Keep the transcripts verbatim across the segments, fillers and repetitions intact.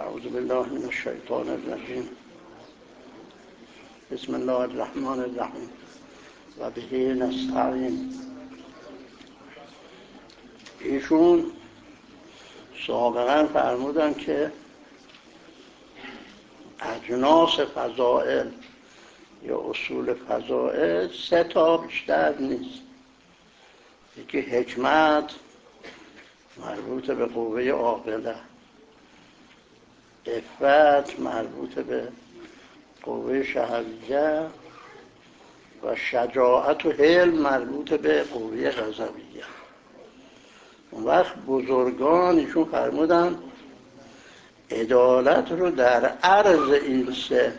اعوذ بالله من الشیطان الرجیم. بسم الله الرحمن الرحیم و به نستعین. ایشون سابقا فرمودن که اجناس فضائل یا اصول فضائل سه تا بیشتر نیست. یکی حکمت مربوط به قوه عاقله، عفت مربوط به قوه شهویه و شجاعت و حلم مربوط به قوه غضبیه. اون وقت بزرگان ایشون فرمودن عدالت رو در عرض این سه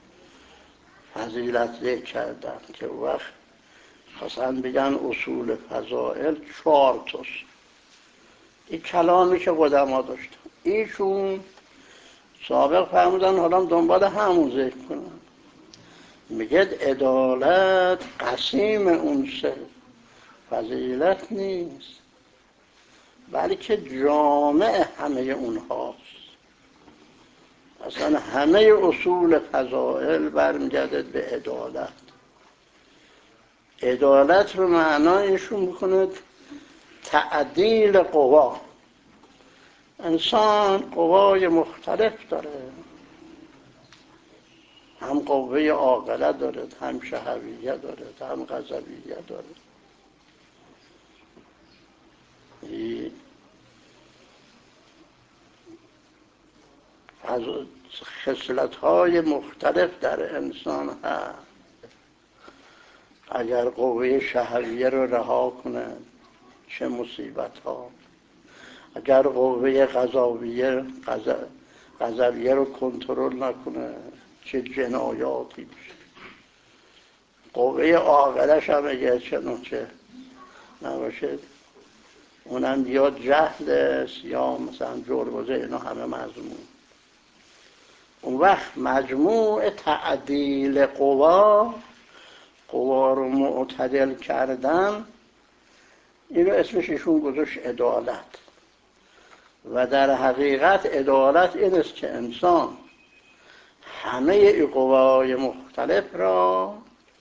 فضیلت ذکر کردن که اون وقت خواستن بگن اصول فضائل چهار تاست. این کلامی که قدما داشتن ایشون سابق فرمودن حالا دنبال همون ذکر کنن. میگه عدالت قسیم اون سه فضیلت نیست، بلکه جامع همه اونهاست. اصلا همه اصول فضائل برمیگرده به عدالت. عدالت رو معنایشون میکنه تعدیل قوا. انسان قوای مختلف داره، هم قوه عاقله داره، هم شهویه داره، هم غضبیه داره. از خصلت‌های مختلف در انسان هست. اگر قوه شهویه رو رها کنه چه مصیبت ها، اگر قوه غضبیه غضبیه رو کنترل نکنه چه جنایاتی میشه. قوه عاقلش هم اگر چنانچه نباشه اونم یا جهل است یا مثلا جرم و اینا همه مضمون. اون وقت مجموع تعدیل قوا، قوا رو معتدل کردن، اینو اسمش ایشون گذاشت عدالت. و در حقیقت عدالت این است که انسان همه ای قوای مختلف را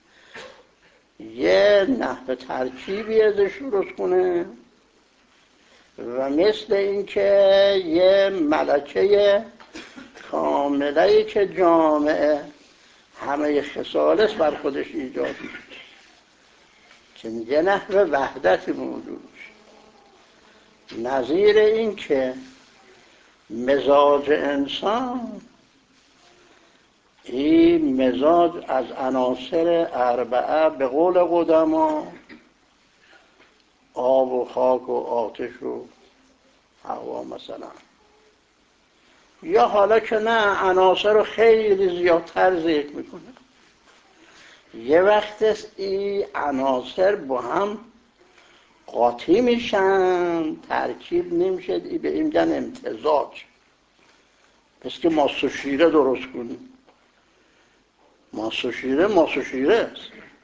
یه نحو ترکیبی ازش درست کنه و مثل این که یه ملکه کامله‌ای که جامعه همه خصالت بر خودش ایجاد میشه که یه نحو وحدتی موجود میشه. نظیر این که مزاج انسان این مزاج از عناصر اربعه به قول قدما آب و خاک و آتش و هوا مثلا، یا حالا که نه عناصر رو خیلی زیادتر ذکر میکنه. یه وقت است این عناصر با هم قاطی میشن، ترکیب نمیشه، ای به این میگن امتزاج. پس که ماست و شیره درست کنیم، ماست و شیره ماست و شیره است،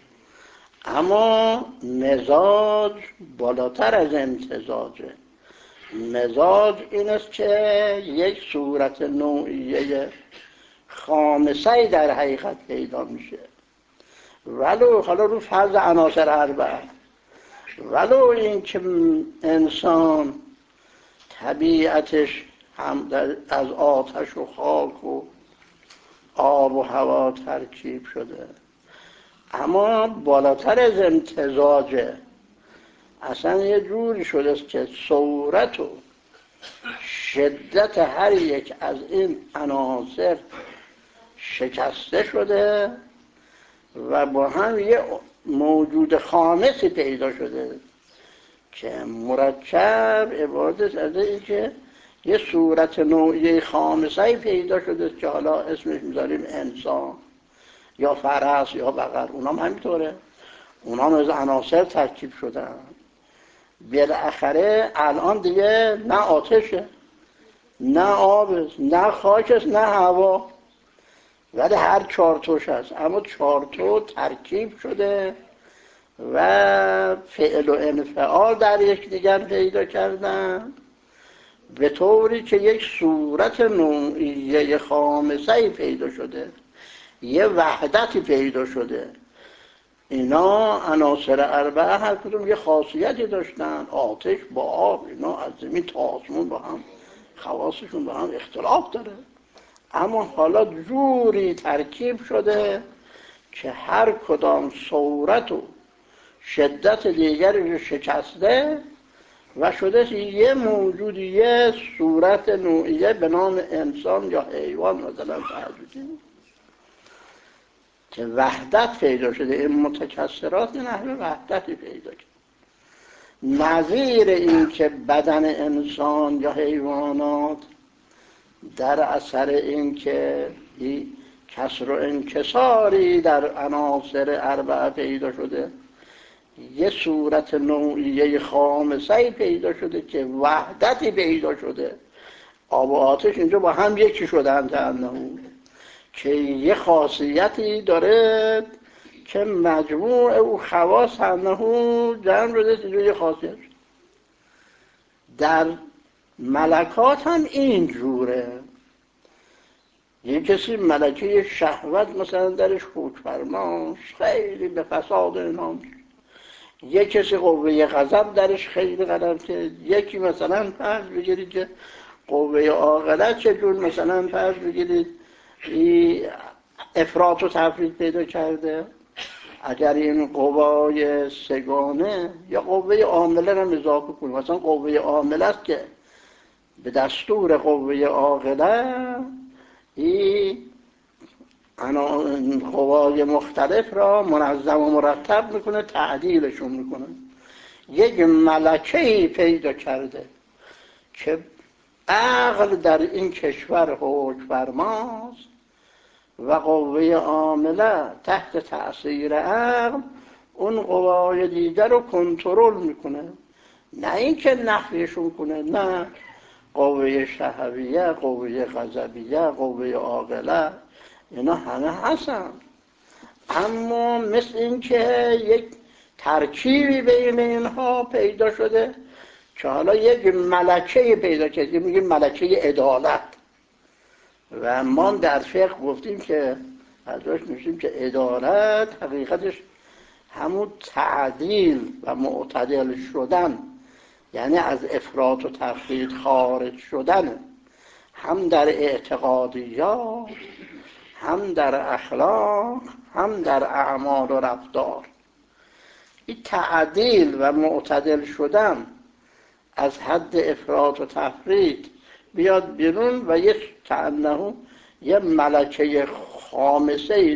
اما مزاج بالاتر از امتزاجه. مزاج این است که یک صورت نوعیه خامسه‌ای در حقیقت پیدا میشه، ولو حالا رو فرض عناصر اربعه، ولو این که انسان طبیعتش هم از آتش و خاک و آب و هوا ترکیب شده، اما بالاتر از امتزاجه. اصلا یه جوری شده است که صورت و شدت هر یک از این عناصر شکسته شده و با هم یه موجود خامسی پیدا شده که مرکب عبارت از این که یه صورت نوعی خامسه‌ای پیدا شده که حالا اسمش میذاریم انسان یا فرس یا بقر. اونام همینطوره، اونام از عناصر ترکیب شدن. بالاخره الان دیگه نه آتشه، نه آب است، نه خاک است، نه هوا، ولی هر چارتوش هست. اما چارتو ترکیب شده و فعل و انفعال در یک دیگر پیدا کردن به طوری که یک صورت نوعیه خامسه‌ای پیدا شده، یه وحدتی پیدا شده. اینا عناصر اربعه هر کدوم یه خاصیتی داشتن، آتش با آب، اینا از زمین تا آسمون با هم خواصشون با هم اختلاف داره، اما حالا جوری ترکیب شده که هر کدام صورت و شدت دیگری رو شکسته و شده یه موجود، یه صورت نوعیه به نام انسان یا حیوان مثلا فرض کنید که وحدت پیدا شده. این متکثرات نحوه وحدتی پیدا کرد. نظیر این که بدن انسان یا حیوانات در اثر این که کسر و انکساری در عناصر اربعه پیدا شده، یه صورت نوعیه خامسه‌ای پیدا شده که وحدتی پیدا شده. آب و آتش اینجا با هم یکی شدن تنهو، که یه خاصیتی داره که مجموع او خواص تنهو جمع شده اینجا یه خاصیت. در ملکات هم این جوره. یه کسی ملکه شهوت مثلا درش حکمفرماست، خیلی به فساد اینا. یک کسی قوه غضب درش خیلی غلط که یکی مثلا فرض بگیرید که قوه عاقلت چجور مثلا فرض بگیرید افراط و تفرید پیدا کرده. اگر این قوای سگانه یا قوه عامله رو اضافه کنیم، مثلا قوه عامله است که به دستور قوه عاقله این قوای مختلف را منظم و مرتب میکنه، تعدیلشون میکنه. یک ملکه‌ای پیدا کرده که عقل در این کشور حکم فرماست و قوه عامله تحت تأثیر عقل اون قوای دیگر رو کنترل میکنه، نه اینکه نفیشون کنه. نه، قوه شهویه، قوه غضبیه، قوه عاقله، اینا همه هستن، اما مثل اینکه یک ترکیبی بین اینها پیدا شده که حالا یک ملکه پیدا کرده، میگیم ملکه عدالت. و ما در فقه گفتیم که ازش میشیم که عدالت حقیقتش همون تعدیل و معتدل شدن، یعنی از افراط و تفرید خارج شدن، هم در اعتقادیات، هم در اخلاق، هم در اعمال و رفتار. این تعدیل و معتدل شدن از حد افراط و تفرید بیاد بیرون و یک کأنه یه ملکه خامسه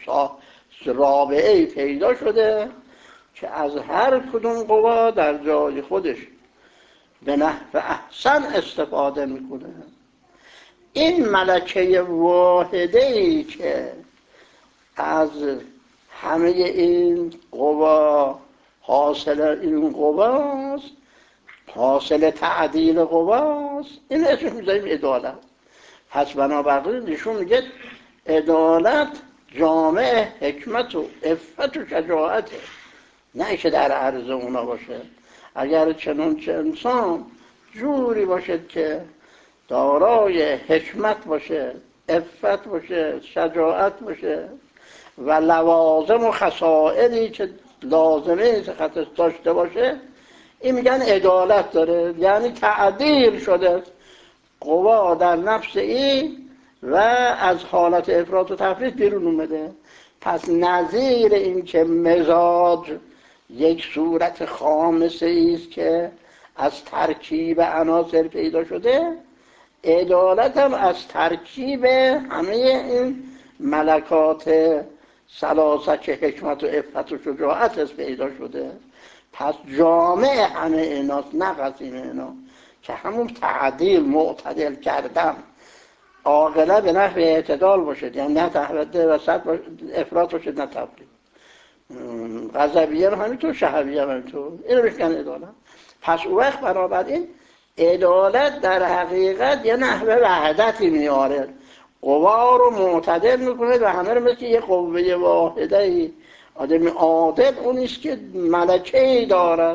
رابعه پیدا شده که از هر کدوم قوا در جای خودش به نحو احسن استفاده میکنه. این ملکه واحده‌ای که از همه این قوا حاصل این قواست، حاصل تعدیل قواست، این اسمش میذاریم عدالت. پس بنابراین نشون میگه عدالت جامع حکمت و عفت و شجاعته، نه که در عرض اونا باشه. اگر چنانچه انسان جوری باشد که دارای حکمت باشه، عفت باشه، شجاعت باشه و لوازم و خصائلی که لازمه خطش داشته باشه، این میگن عدالت داره، یعنی تعدیل شده قوا در نفس این و از حالت افراط و تفرید بیرون اومده. پس نظیر این که مزاج یک صورت خامسه است که از ترکیب عناصر پیدا شده، عدالت هم از ترکیب همه این ملکات ثلاثه که حکمت و عفت و شجاعت است پیدا شده. پس جامع همه ایناست، نه قسیم اینا، که همون تعدیل معتدل کردن. عاقله به نحو اعتدال باشد، یعنی نه تحویل وسط افراط باشد نه تفرید. غضبیه هم همینطور، شهویه هم همینطور، اینو بشکن عدالت. پس او وقت بنابراین عدالت در حقیقت یه نحو وحدتی میاره، قوا رو معتدل میکنه و همه رو مثل یه قوه واحده. آدم عادل اونیست که ملکه‌ای دارد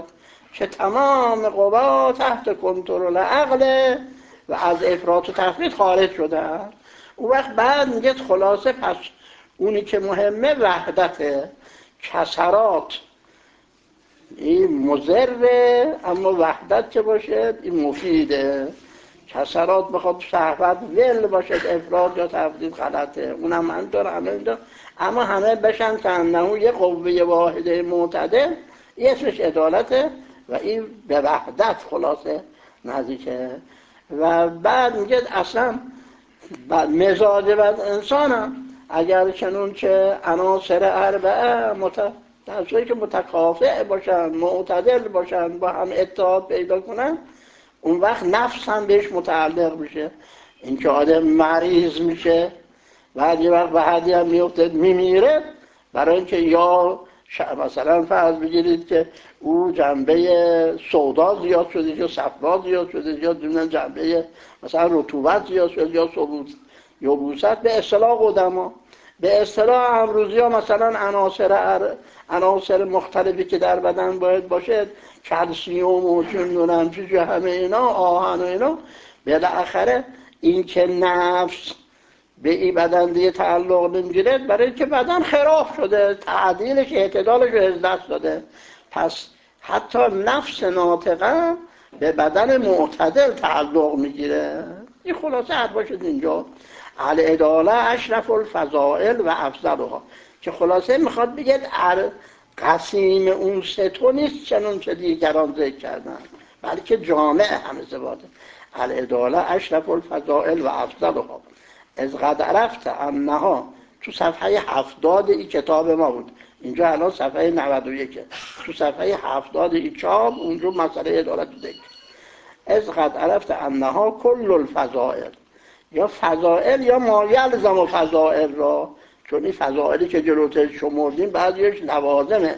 که تمام قوا تحت کنترل عقل و از افراط و تفرید خارج شدن. اون وقت بعد میگه خلاصه پس اونی که مهمه وحدته. کسرات این مضره، اما وحدت که باشه این مفیده. کسرات بخواد شهوت ول باشد افراد یا تفرید غلطه، اونم من دارم همه دارم. اما همه بشن که انه یه قوه واحده معتدل، این اسمش عدالته و این به وحدت خلاصه نزدیکه. و بعد میگه اصلا مزاج بعد انسانم اگر چنون که عناصر اربعه مت... در صورتی که متکافئ باشن، معتدل باشن، با هم اتحاد پیدا کنن، اون وقت نفس هم بهش متعلق میشه. این که آدم مریض میشه بعد یه وقت به حدی هم میفته میمیره، برای اینکه یا مثلا فرض بگیرید که او جنبه سودا زیاد شده یا صفرا زیاد شده یا دونن جنبه مثلا رطوبت زیاد شده یا یبوست. به اصطلاح قدما، به اصطلاح امروزی ها مثلا عناصر عناصر مختلفی که در بدن باید باشه، کلسیوم و چندونم چیزی همه اینا، آهن و اینا، بالاخره این که نفس به این بدن دیگه تعلق نمیگیره برای اینکه بدن خراب شده، تعدیلش اعتدالش رو از دست داده. پس حتی نفس ناطقه به بدن معتدل تعلق میگیره. این خلاصه حد باشد اینجا العداله اشرف الفضائل و افضلها، که خلاصه میخواد بگید قسیم اون ستو نیست چنون که دیگران ذکر کردن، بلکه جامع همه زباده. العداله اشرف الفضائل و افضلها از قد عرفت انها، تو صفحه هفتاد این کتاب ما بود، اینجا الان صفحه نود و یک، تو صفحه هفتاد این چاب اونجا مسئله عدالت ذکر. از قد عرفت انها کل الفضائل، یا فضائل یا ما یلزم و فضائل را، چون این فضائلی که جلوتر شمردیم بعضیش لوازمه.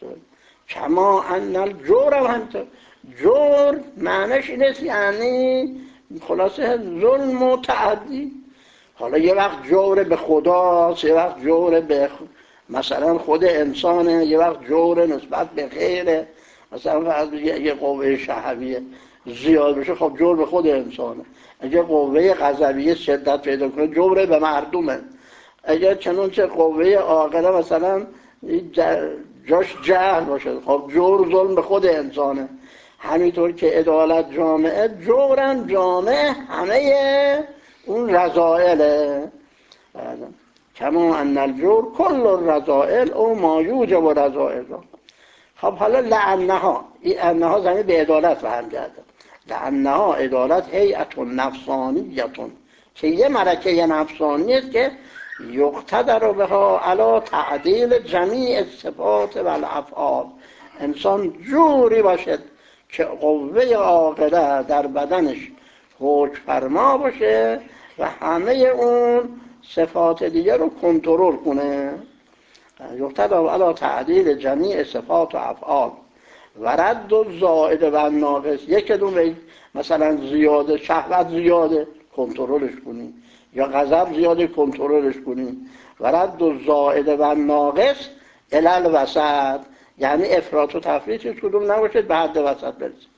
کما ان الجور هم همینطور. جور معنیش اینه یعنی خلاصه ظلم و تعدی. حالا یه وقت جور به خداست، یه وقت جور به مثلا خود انسانه، یه وقت جور نسبت به غیره. مثلا فرض یه قوه شهویه زیاد بشه، خب جور به خود انسانه. اگه قوه غضبیه شدت پیدا کنه جور به مردمه. اگر چنانچه قوه عاقله مثلا جاش جهل باشه، خب جور ظلم به خود انسانه. همینطور که عدالت جامعه، جورن جامعه همه اون رذائله. کما ان الجور کل الرذائل او ما یوجب رذائل. خب حالا لعنها، این انها زمین به عدالت برمیگرده. لعنها عدالت هیئت نفسانیتون، که یه ملکه نفسانی است که یقتدر بها علی تعدیل جمیع صفات و الافعال. انسان جوری باشد که قوه عاقله در بدنش حکم فرما باشه و همه اون صفات دیگه رو کنترل کنه. یقتدر علی تعدیل جمیع صفات و افعال و رد و زائد و ناقص. یک دونه مثلا زیاده شهوت زیاده کنترلش کنی، یا غضب زیاده کنترلش کنی. و رد و زائد و ناقص علل وسط، یعنی افراط و تفریط هیچ کدوم نباشد، به حد وسط برسید.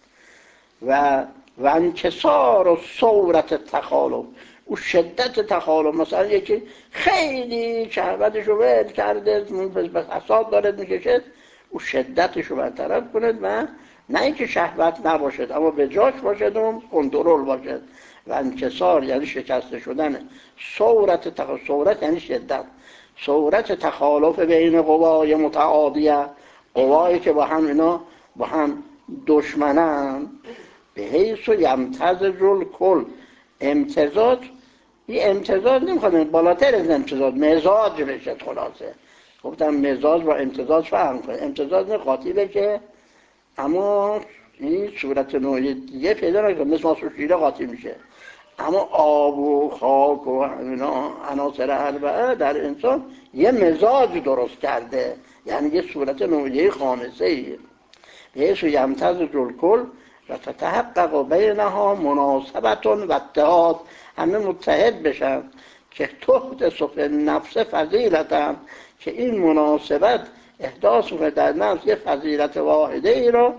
و و انکسار و صورت تخالف، او شدت تخالف، مثلا یکی خیلی شهوتش رو ول کرده، به فساد دارد میکشد، او شدتش رو برطرف کند و نه اینکه شهوت نباشد اما به جاش باشد و کنترل باشد. و انکسار یعنی شکسته شدن، صورت تخالف، صورت یعنی شدت، صورت تخالف بین قوای متعادیه، قوایی که با هم اینا با هم دشمنن. به حیث و یمتزج الکل، امتزاج، این امتزاج نمیخواد بالاتر از امتزاج مزاج بشه. خلاصه گفتم مزاج با امتزاج فهم کنه. امتزاج نه قاطی که اما این صورت نوعی دیگه پیدا نکنه، مثل ماسو شیره قاطی میشه. اما آب و خاک و اینا عناصر اربعه در انسان یه مزاج درست کرده، یعنی یه صورت نوعی خامسه ایه. به حیث و یمتزج الکل و تتحقق بینها مناسبت و اتحاد، همه متحد بشن که تحت صف نفس فضیلتن، که این مناسبت احداث کنه در نفس یه فضیلت واحده ای را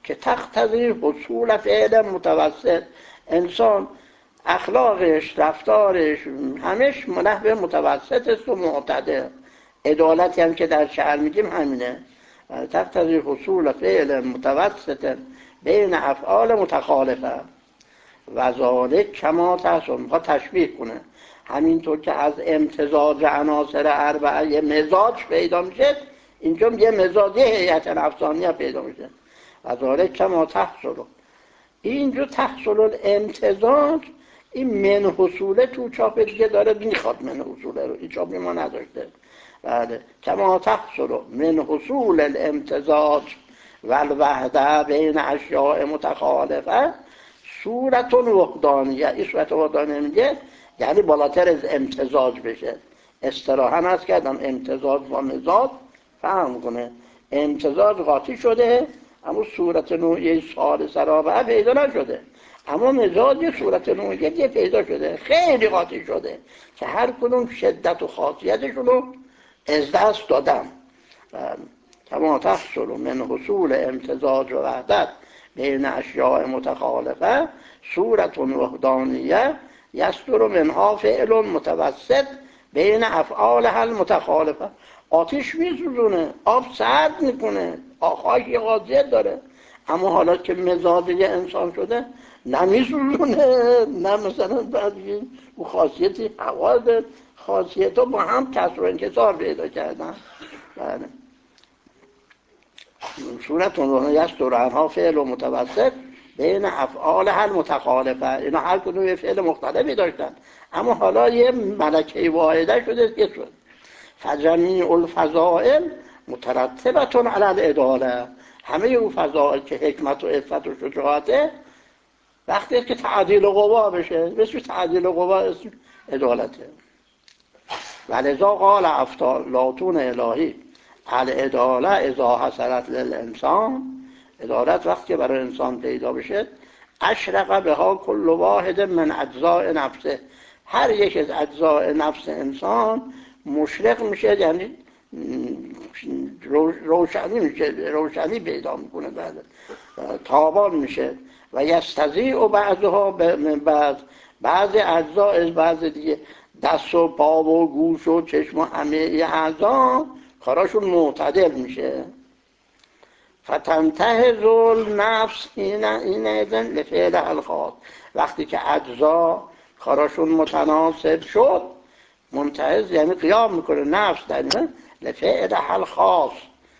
که تقتضی حصول فعل متوسط. انسان اخلاقش، رفتارش، همش نحو متوسط است و معتدل. عدالتی هم که در شعر میگیم همینه. تقتضی حصول فعل متوسط بین افعال متخالفه و ذالک کما تحصل. میخواد تشبیه کنه همینطور که از امتزاج عناصر اربعه یه مزاج پیدا میشه، اینجا یه مزاج، یه هیئت نفسانی پیدا میشه. و ذالک کما تحصل، اینجا تحصل الامتزاج، این من حصوله تو چاپ دیگه داره میخواد من حصوله رو، این چاپی ما نداشته. بله، کما تحصل من حصول الامتزاج و الوحده بین اشیاء متخالفه صورت وحدانیه. این صورت وحدانیه میگه یعنی بالاتر از امتزاج بشه. اصطلاحاً هست کردم امتزاج با مزاج فهم کنه. امتزاج قاطی شده اما صورت نوعی ثالثه رابعه پیدا نشده، اما مزاج یه صورت نوعی دیگه پیدا شده، خیلی قاطی شده که هر کدوم شدت و خاصیتشون رو از دست دادم. کما تحصل من حصول امتزاج و وحدت بین اشیاء متخالفه صورت وحدانیه یصدر منها فعل متوسط بین افعالها المتخالفه. آتش میسوزونه، آب سرد میکنه، خاک یه قاضیت داره، اما حالا که مزاج یه انسان شده نمیسوزونه، نه مثلا بعضی او خاصیتی هوا ده، خاصیت ها با هم کسر و انکسار پیدا کردن. بله، صورت اون یصدر عنها فعل متوسط بین افعال هر متخالفه. اینا هر کدوم یه فعل مختلفی داشتن اما حالا یه ملکه واحده شده که شد. فجمیع الفضائل مترتبه علی العداله. همه اون فضائل که حکمت و عفت و شجاعته وقتی که تعدیل قوا بشه، بسیار تعدیل قوا اسم عدالته. ولذا قال افلاطون الهی العداله اذا حصلت للانسان، عدالت وقتی برای انسان پیدا بشه اشرق بها کل واحد من اجزاء نفسه، هر یک از اجزاء نفس انسان مشرق میشه، یعنی روشنی میشه، روشنی پیدا میکنه، بعد تابان میشه. و یستضیع بعضها من بعض، بعضی اجزا از بعض دیگه، دست و پا و گوش و چشم و همه اعضا کاراشون معتدل میشه. فتنتهز النفس این این ایدن لفعل الخاص، وقتی که اجزا کاراشون متناسب شد، منتهز یعنی قیام میکنه نفس در این لفعل الخاص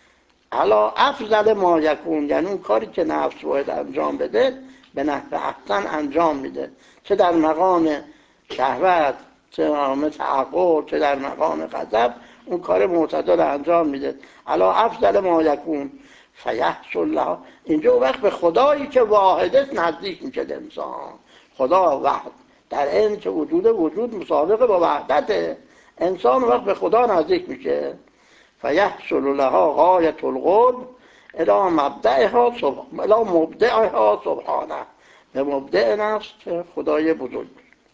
علا افضل ما یکون، یعنی اون کاری که نفس باید انجام بده به نحو احسن انجام میده، چه در مقام شهوت، چه در مقام تعقل، چه در مقام غضب، اون کار معتدل انجام میده. علا افضل ما یکون فیحصل له، اینجا وقت به خدایی که واحدت نزدیک میشه انسان. خدا وحد در این که وجود وجود مسابقه با وحدت انسان، وقت به خدا نزدیک میشه. فیحصل لها غایت القرب الی مبدعها سبحانه، الی مبدعها سبحانه، به مبدع نفس که خدای بزرگ.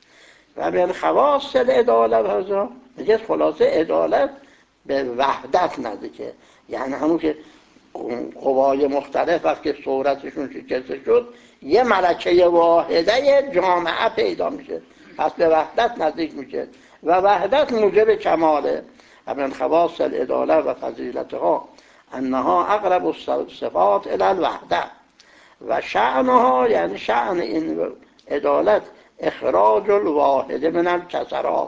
و به خواص العدالت هذا میگه خلاصه عدالت به وحدت نزدیکه، یعنی همون که قوای مختلف وقتی صورتشون شکسته شد یه ملکه واحده جامعه پیدا میشه، پس به وحدت نزدیک میشه و وحدت موجب کماله. و من خواص العداله و فضیلتها انها اقرب الصفات الی الوحده و شأنها، یعنی شأن این عدالت اخراج الواحد من الکسرات،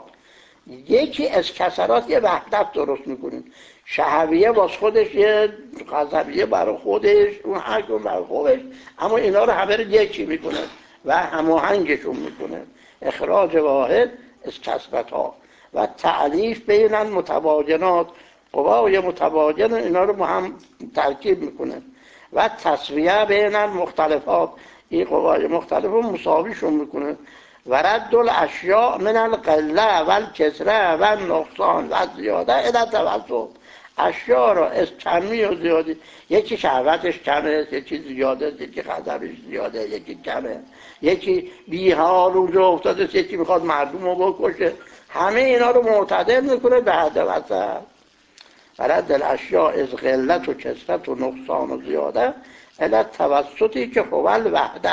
یکی از کسرات یه وحدت درست میکنیم. شهویه باز خودش یه غضبیه برای خودش، اون حکم برای خودش، اما اینا رو همه رو یکی میکنه و هماهنگشون میکنه. اخراج واحد از کسرت ها و تعلیف بین المتباینات، قوای متباین اینا رو با هم ترکیب میکنه و تسویه بین المختلفات، این قوای مختلف رو مساویشون میکنه. و رد الاشیاء من القله و الکسره و النقصان و زیاده الی توسط، اشیاء را از کمی و زیادی، یکی شهوتش کمه، یکی زیاده، یکی غضبش زیاده، یکی کمه، یکی بیحال اونجا افتاده، یکی میخواد مردم رو بکشه، همه اینا رو معتدل میکنه به حد وسط. و رد الاشیاء از قلت و کسرت و نقصان و زیاده الی توسطی که هو الوحده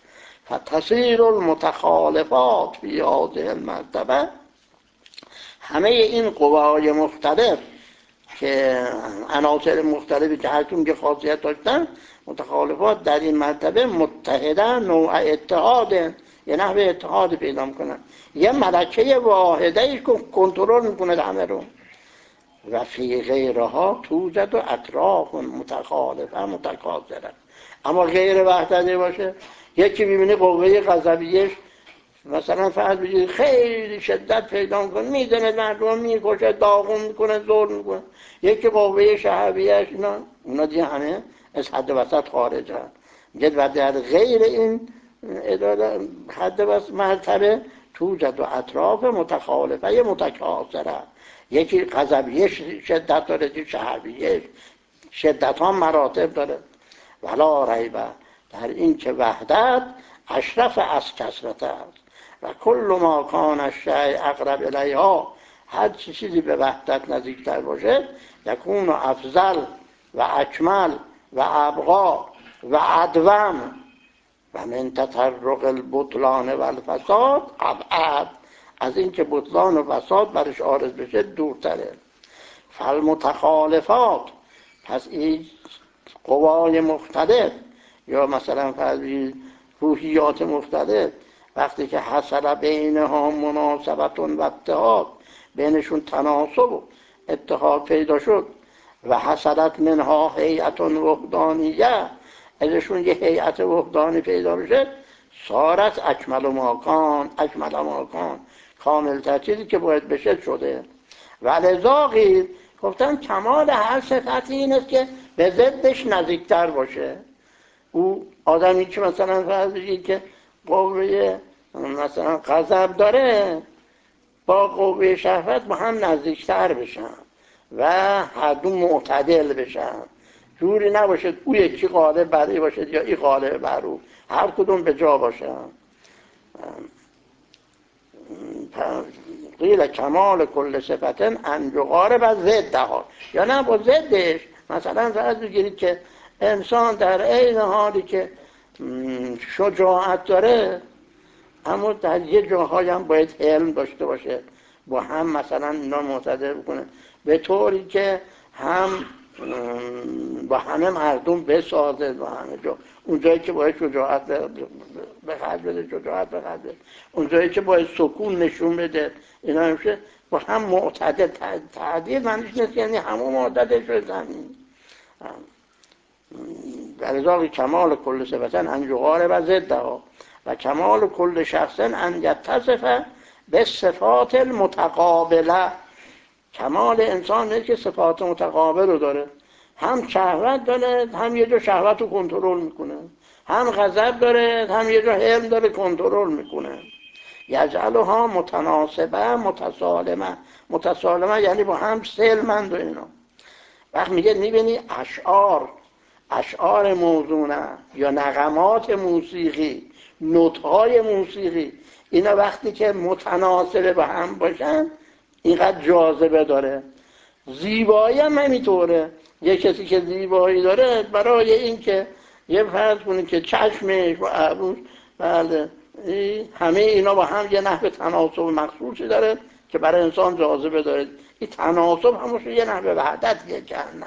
فتصیر المتخالفات فی هذه المرتبه. همه این قوای مختلف که عناصر مختلفی که هر کدوم که خاصیت داشتن، متخالفات در این مرتبه متحده نوع اتحاد، یه نحوه اتحاد پیدا میکنن، یه ملکه واحده که کنترل میکنه همه رو. و فی غیرها توجد و اطراف متخالفه متکاثره. اما غیر وحدتی باشه، یکی ببینی قوه غضبیش مثلا فرض بگید خیلی شدت پیدا میکنه، میزنه مردم، میکشه، داغون میکنه، ظلم میکنه. یکی قوه شهویش، اینا اونا دیگه همه از حد وسط خارجه. میگه و در غیر این اداره حد وسط مرتبه توجد و اطراف متخالفه متکاثره. یکی غضبیش شدت داره، یکی شهویش شدت ها مراتب داره. ولا ریبه در این که وحدت اشرف از کثرت است و کل ما کان الشیء اقرب الیها، هر چیزی به وحدت نزدیکتر باشه، یکون افضل و اکمل و ابقا و ادوم و من تطرق البطلان و الفساد ابعد، از این که بطلان و فساد برش عارض بشه دورتره. فالمتخالفات، پس این قوای مختلف یا مثلا فرضی روحیات مختلف، وقتی که حصل بینها مناسبت و اتحاد، بینشون تناسب و اتحاد پیدا شد، و حصلت منها هیئت وحدانیه، ازشون یه هیئت وحدانی پیدا بشه، صارت اکمل ماکان اکمل ماکان کامل ترچیزی که باید بشه شده. و لذا غیر گفتن کمال هر صفتی این است که به ضدش نزدیکتر باشه. او آدمی که مثلا فرض بگید که قوه مثلا غضب داره، با قوه شهوت با هم نزدیکتر بشن و هر دو معتدل بشن، جوری نباشه او یکی غالب بر این باشه یا این غالب بر او، هر کدوم به جا باشن. قیل کمال کل صفتن ان یقارب از ضدها، یا نه با ضدش. مثلا فرض بگیرید که انسان در عین حالی که شجاعت داره، اما در یه جاهای هم باید علم داشته باشه، با هم مثلا اینا معتدل بکنه، به طوری که هم با همه مردم بسازه، با همه جا. اونجایی که باید شجاعت به خرج بده شجاعت به خرج بده، اونجایی که باید سکون نشون بده، اینا همیشه با هم معتدل. تعدیل معنیش نیست یعنی همون معتدل شده زمین. ولذا کمال کل صفتن ان یقارب و ضدها و کمال کل شخصن ان یتصف به صفات المتقابله. کمال انسان نیست که صفات متقابل رو داره، هم شهوت داره، هم یه جا شهوت رو کنترل میکنه، هم غضب داره، هم یه جا حلم داره کنترل میکنه. یجعلها متناسبه متسالمه. متسالمه یعنی با هم سلمند و اینا. وقت میگه میبینی اشعار اشعار موزونه یا نغمات موسیقی، نوت‌های موسیقی، اینا وقتی که متناسب با هم باشن اینقدر جاذبه داره. زیبایی هم همینطوره. یه کسی که زیبایی داره، برای این که یه فرض کنید که چشمش و ابروش، بله، همه اینا با هم یه نحو تناسب مخصوصی داره که برای انسان جاذبه داره. این تناسب همون یه نحو وحدتیه که نه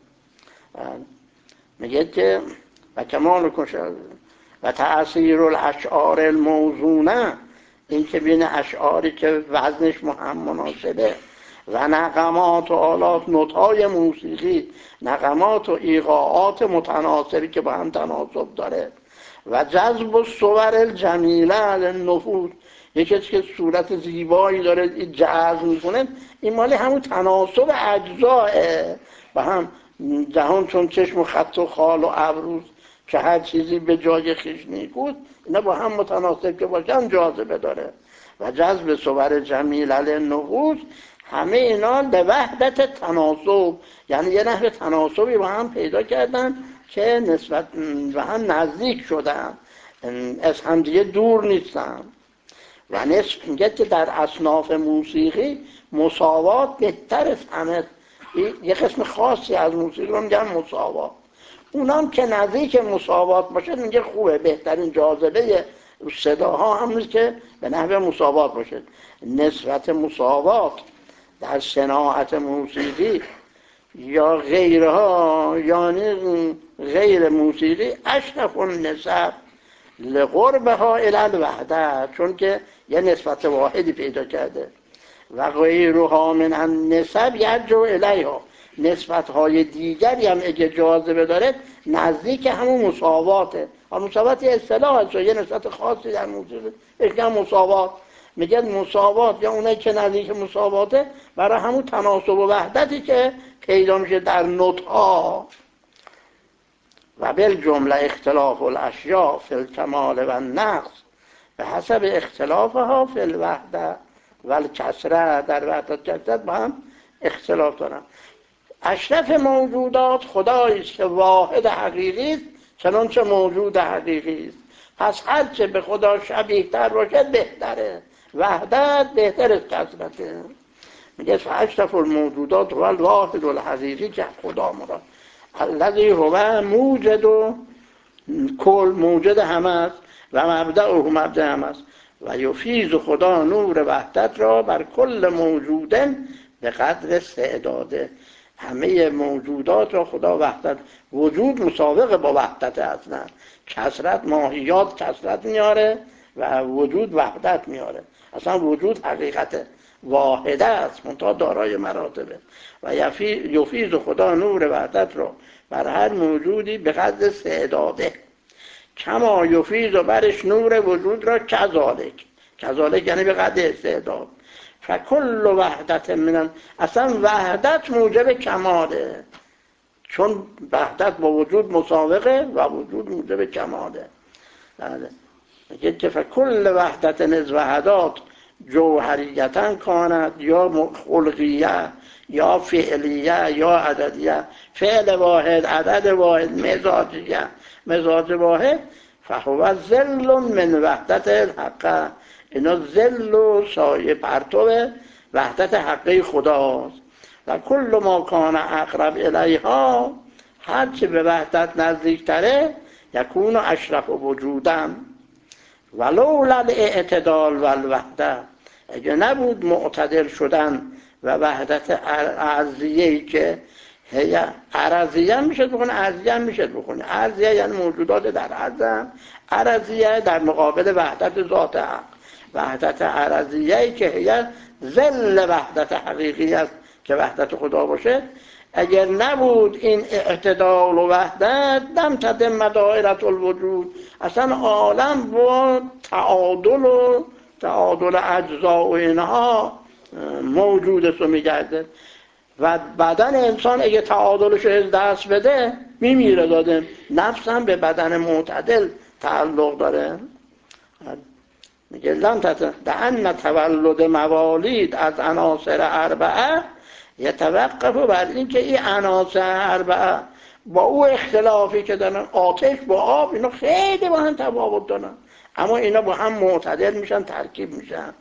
میگه که و کمال کشل و تأثیر الاشعار الموزونه، این که بین اشعاری که وزنش هم مناسبه و نغمات و آلات نوت‌های موسیقی، نغمات و ایقاعات متناسبی که با هم تناسب داره، و جذب الصور الجمیله للنفوس، یکی که صورت زیبایی داره این جذب میکنه، این مالی همون تناسب اجزاه با هم. جهان چون چشم و خط و خال و ابروز که هر چیزی به جای خویش نیکوست، اینا با هم متناسب که باشن جاذبه داره. و جذب صور جمیل للنفوس، همه اینا به وحدت تناسب، یعنی یه نحو تناسبی با هم پیدا کردن که نسبت و هم نزدیک شدن، از هم دیگه دور نیستن. و نصف میگه که در اصناف موسیقی مساوات بهتر از همه. یه قسم خاصی از موسیقی رو میگن مساوات. اونام که نزدیک مساوات باشه میگه خوبه. بهترین جاذبه صداها هم نیست که به نحو مساوات باشه. نسبت مساوات در صناعت موسیقی یا غیرها، یعنی غیر موسیقی، اشرف النسب لقربها الی الوحده، چون که یه نسبت واحدی پیدا کرده. و غیرها من النسب یرجع الیها، نسبت‌های دیگری هم اگه جاذبه داره نزدیک همون مساواته. مساوات یه اصطلاح هست، یه نسبت خاصی در موسیقی اسمش مساوات. میگن مساوات یا اونایی که نزدیک مساواته برای همون تناسب و وحدتی که پیدا میشه در نطق‌ها. و بالجمله اختلاف الاشیاء فی الکمال و النقص به حسب اختلافها فی الوحده و الکثره، در وحدت کثرت با هم اختلاف دارن. اشرف موجودات خدایی است که واحد حقیقی است، چنانچه موجود حقیقی است. پس هرچه به خدا شبیه تر باشد بهتره. وحدت بهتر از کثرته. میگه اشرف الموجودات هو الواحد الحقیقی، که خدا مراد الذی هو موجد و کل، موجد همه است و مبدأ و مبدأ همه است. و یفیض خدا نور وحدت را بر کل موجودن به قدر استعداده. همه موجودات را خدا وحدت، وجود مسابقه با وحدت اصلا. کثرت ماهیات کثرت میاره و وجود وحدت میاره. اصلا وجود حقیقت واحده است منتها دارای مراتبه. و یفیض خدا نور وحدت را بر هر موجودی به قدر استعداده، کما یفیض و برش نور وجود را کذالک. کذالک یعنی به قدر استعداد. فکل وحدت من، اصلا وحدت موجب کماله، چون وحدت با وجود مسابقه و وجود موجب کماله. میگه که فکل وحدت از وحدات جوهریتن کاند، یا خلقیه یا فعلیه یا عددیه. فعل واحد، عدد واحد، مزاجیه، مزاج واحد. فهو ظل من وحدت الحق، اینا ظل و سایه پرتو وحدت حقی خداست. و کل ما کان اقرب الیها، هرچی به وحدت نزدیکتره، یکون اشرف وجودم. ولولا الاعتدال و الوحده، اگه نبود معتدل شدن و وحدت ارضیه‌ای که هی ارضیه هم میشه بخونه، ارضیه هم میشه بخونه. ارضیه یعنی موجودات در ارض، ارضیه در مقابل وحدت ذات حق. وحدت ارضیه‌ای که هی ظل وحدت حقیقی است که وحدت خدا باشه، اگر نبود این اعتدال و وحدت، لم تتم دایره الوجود، اصلا عالم با تعادل و تعادل اجزا و اینها موجود است و میگرده. و بدن انسان اگه تعادلش از دست بده میمیره داده. نفس هم به بدن معتدل تعلق داره. میگه لم تتم لأن تولد موالید از عناصر اربعه یتوقف بر این که این عناصر اربعه با او اختلافی که دارن، آتش با آب، اینا خیلی با هم تفاوت دارن، اما اینا با هم معتدل میشن، ترکیب میشن.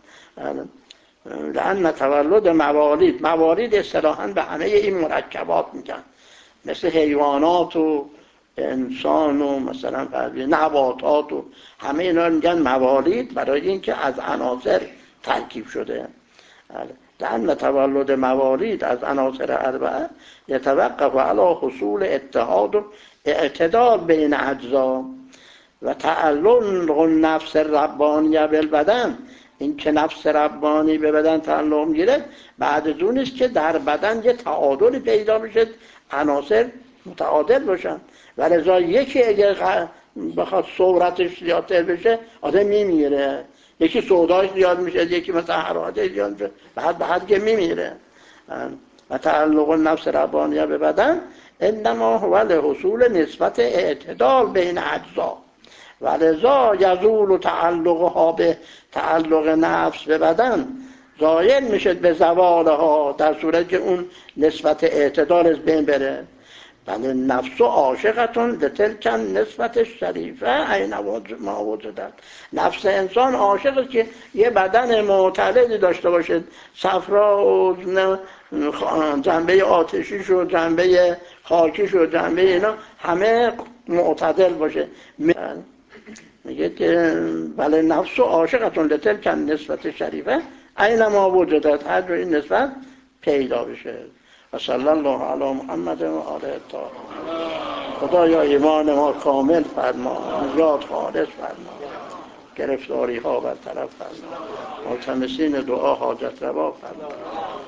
لأن تولد موالید، موالید اصطلاحاً به همه این مرکبات میگن، مثل حیوانات و انسان و مثلا نباتات و همه اینا میگن موالید، برای اینکه از عناصر ترکیب شده. لأن تولد موالید از عناصر اربعه یتوقف علی حصول اتحاد و اعتدال بین اجزا و تعلق النفس الربانیه بالبدن. این که نفس ربانی به بدن تعلق میگیره بعد از اون است که در بدن یه تعادلی پیدا میشه، عناصر متعادل باشن. و لذا یکی اگر بخواد صورتش زیادتر بشه آدم میمیره، یکی سوداش زیاد میشه، یکی مثلا حرارتش زیاد میشه، بعد بعد که میمیره. و تعلق نفس ربانیه به بدن انما هو لحصول نسبت اعتدال بین اجزا و لذا یزول تعلقها به تعلق نفس به بدن، زایل میشه به زوالها، در صورت که اون نسبت اعتدال از بین بره. بله نفس عاشقتون لتلک نسبت شریفه این ما وجدت. نفس انسان عاشقه که یه بدن معتدلی داشته باشه، صفرا و جنبه آتشیش و جنبه خاکیش و جنبه اینا همه معتدل باشه. میگه که بله نفس عاشقتون لتلک نسبت شریفه این ما وجدت، هر جای نسبت پیدا بشه. و صلی الله علی محمد و آله الطاهرین. خدایا ایمان ما کامل فرما، نجات خالص فرما، گرفتاری ها برطرف فرما، ملتمسین دعا حاجت روا فرما.